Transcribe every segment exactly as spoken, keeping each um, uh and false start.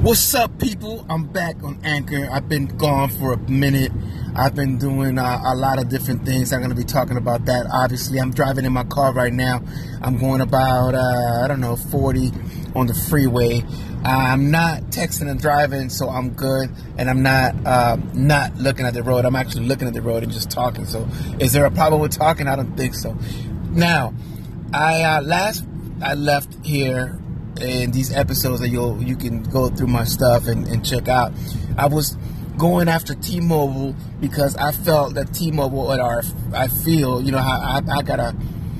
What's up, people? I'm back on Anchor. I've been gone for a minute. I've been doing uh, a lot of different things. I'm going to be talking about that. Obviously, I'm driving in my car right now. I'm going about, uh, I don't know, forty on the freeway. I'm not texting and driving, so I'm good. And I'm not uh, not looking at the road. I'm actually looking at the road and just talking. So is there a problem with talking? I don't think so. Now, I uh, last I left here in these episodes that you'll you can go through my stuff and, and check out. I was going after T-Mobile because I felt that T-Mobile, or I feel, you know, I, I gotta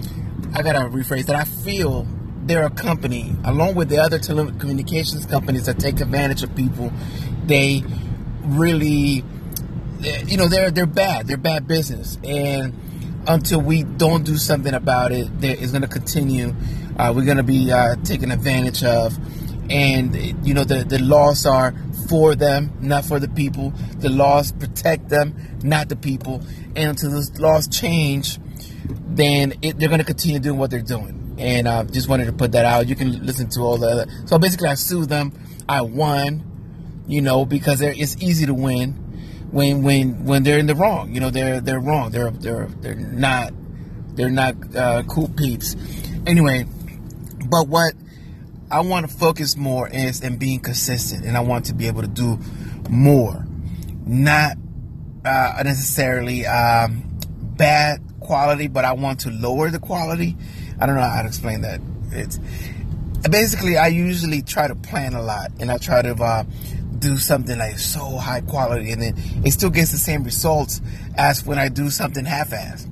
I gotta rephrase that. I feel they're a company, along with the other telecommunications companies that take advantage of people. They really, you know, they're they're bad. They're bad business, and until we don't do something about it, it's going to continue. Uh, we're going to be uh, taken advantage of. And, you know, the, the laws are for them, not for the people. The laws protect them, not the people. And until those laws change, then it, they're going to continue doing what they're doing. And I uh, just wanted to put that out. You can listen to all the other. So basically, I sued them. I won, you know, because it's easy to win when when when they're in the wrong. You know, they're they're wrong. They're they're they're not they're not uh, cool peeps. Anyway. But what I want to focus more is in being consistent, and I want to be able to do more, not uh, necessarily um, bad quality, but I want to lower the quality. I don't know how to explain that. It's basically, I usually try to plan a lot, and I try to uh, do something like so high quality, and then it still gets the same results as when I do something half-assed.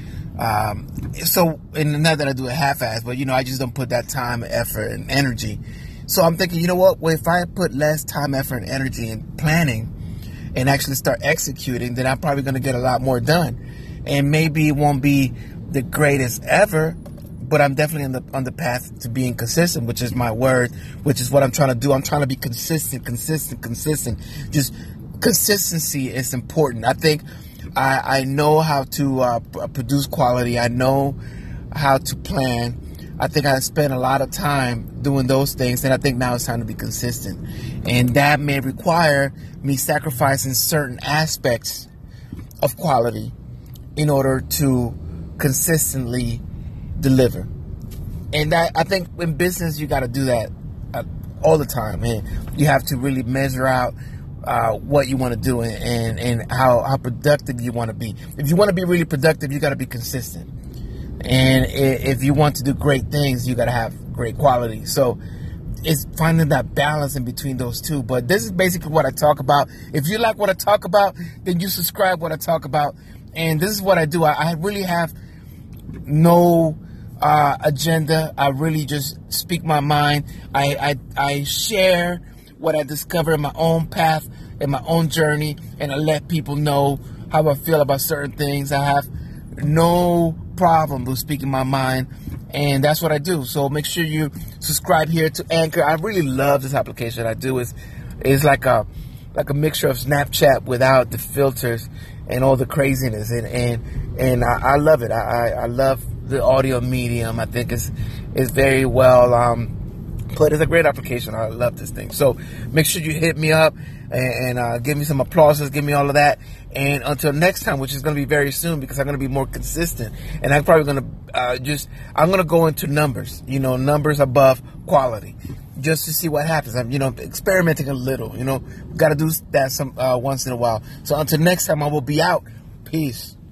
Um, so, and not that I do it half-assed, but, you know, I just don't put that time, effort, and energy. So I'm thinking, you know what? Well, if I put less time, effort, and energy in planning and actually start executing, then I'm probably going to get a lot more done. And maybe it won't be the greatest ever, but I'm definitely on the, on the path to being consistent, which is my word, which is what I'm trying to do. I'm trying to be consistent, consistent, consistent. Just consistency is important. I think I, I know how to uh, produce quality. I know how to plan. I think I spent a lot of time doing those things, and I think now it's time to be consistent. And that may require me sacrificing certain aspects of quality in order to consistently deliver. And I, I think in business, you got to do that uh, all the time. Man. You have to really measure out Uh, what you want to do and, and, and how, how productive you want to be. If you want to be really productive, you got to be consistent. And if you want to do great things, you got to have great quality. So it's finding that balance in between those two. But this is basically what I talk about. If you like what I talk about, then you subscribe what I talk about. And this is what I do. I, I really have no uh, agenda. I really just speak my mind. I, I, I share what I discover in my own path, in my own journey, and I let people know how I feel about certain things. I have no problem with speaking my mind, and that's what I do. So make sure you subscribe here to Anchor. I really love this application. I do. It's, it's like a like a mixture of Snapchat without the filters and all the craziness, and and, and I, I love it. I, I, I love the audio medium. I think it's it's very well um, But it's a great application. I love this thing. So make sure you hit me up and, and uh, give me some applauses. Give me all of that. And until next time, which is going to be very soon because I'm going to be more consistent. And I'm probably going to uh, just, I'm going to go into numbers, you know, numbers above quality just to see what happens. I'm, you know, experimenting a little, you know, got to do that some uh, once in a while. So until next time, I will be out. Peace.